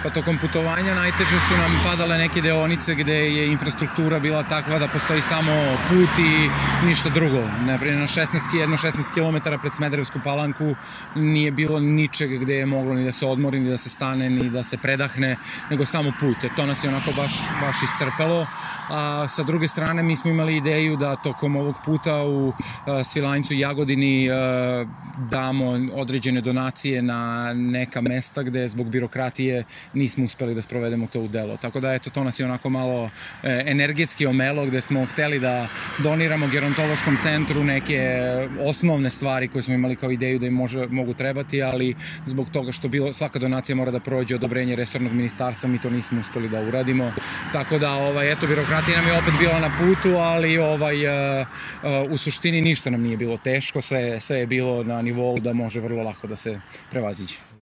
Pa tokom putovanja najteže su nam padale neke deonice gde je infrastruktura bila takva da postoji samo put i ništa drugo. Naprimjer, na 16 km pred Smederevsku Palanku nije bilo ničega gde je moglo ni da se odmori, ni da se stane, ni da se predahne, nego samo put. To nas je onako baš iscrpelo. A sa druge strane mi smo imali ideju da tokom ovog puta u Svilajncu i Jagodini damo određene donacije na neka mesta gde zbog birokratije nismo uspeli da sprovedemo to u delo. Tako da eto, to nas je onako malo energetski omelo, gde smo hteli da doniramo gerontološkom centru neke osnovne stvari koje smo imali kao ideju da im mogu trebati, ali zbog toga što svaka donacija mora da prođe odobrenje resornog ministarstva, mi to nismo uspeli da uradimo. Tako da, eto, birokratija nam je opet bila na putu, ali u suštini ništa nam nije bilo teško, sve je bilo na nivou da može vrlo lako da se prevaziđe.